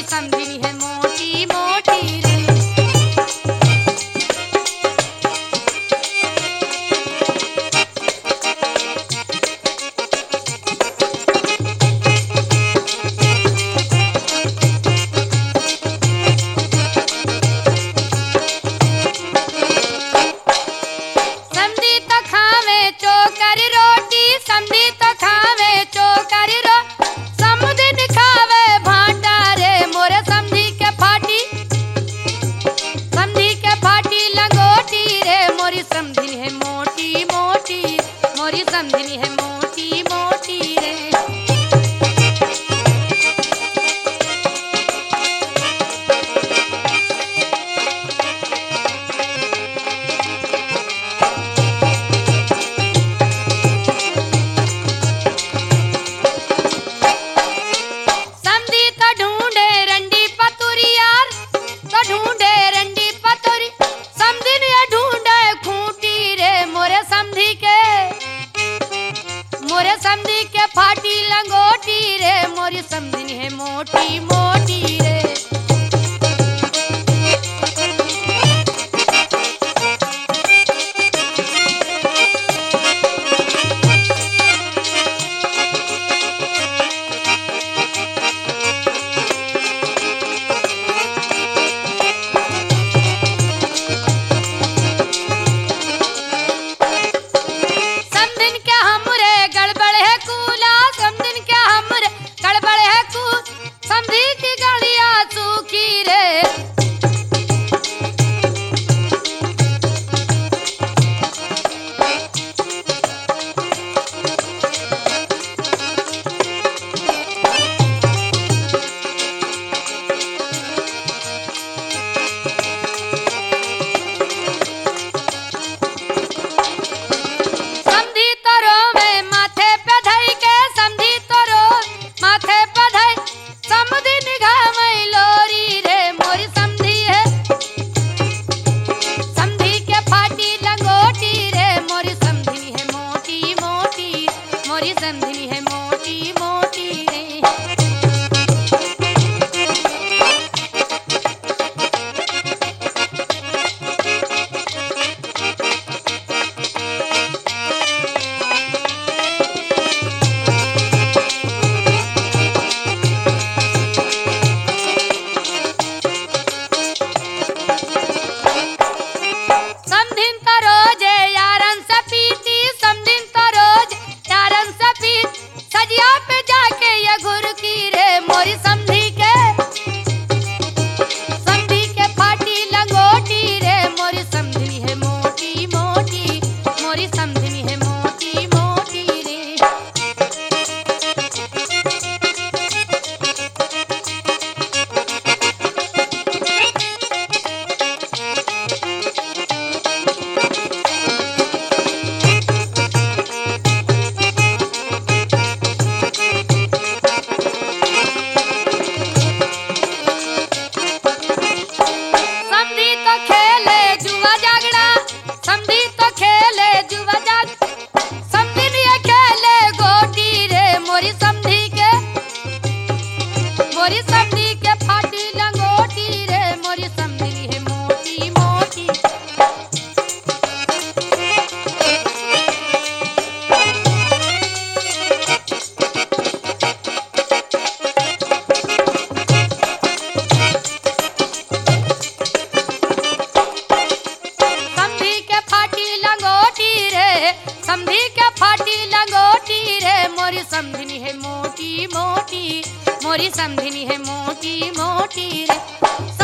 समधिनी है मोटी मोटी रे। समधी तो खावे चोकर रोटी, समधी तो खावे चोकर रोटी, समधिन खावे भांटा रे मोरे समधी के फाटी, समधी के फाटी लंगोटी रे मोरी समधिनी है मोटी मोटी, मोरी समधिनी है मोटी मोटी रे। समधी तो ढूंढे रंडी पतुरी यार, तो ढूंढे रंडी पतुरी, समधिन ये ढूंढे खूंटी रे मोरे समधी के, मोरे समधी के फाटी लंगोटी रे मोरी समधिनी है मोटी मोटी रे। समधिन के हमरे गड़बड़ है कूला, समधिन के हमरे गड़बड़ है कूल, समधी की गलियां सूखी रे। समधी तो रोवे माथे पे धई के, समधी तो रोवे माथे पे धई, समधी निगाह लोरी रे मोरी समधी है, समधी के फाटी लंगोटी रे मोरी समधिनी है मोटी मोटी, मोरी समधिनी है मोटी मोटी रे। समधिन तो रोजे यारन से पीती, समधिन तो रोज यारन से पीत, सजिया पे जाके ये घुरकी रे मोरी समधी के, समधी के फाटी लंगोटी रे मोरी समधिनी है मोटी मोटी, मोरी समधिनी है मोटी मोटी रे। समधी तो खेले जुआ जागड़ा, समधी तो खेले जुआ जाग, समधिन ये खेले गोटी रे मोरी समधी के, मोरी समधी के फाटी लंगोटी रे मोरी समधिनी है मोटी मोटी। समधी के फाटी लंगोटी रे, समधी के फाटी लंगोटी रे मोरी समधिनी है मोटी मोटी, मोरी समधिनी है मोटी मोटी रे।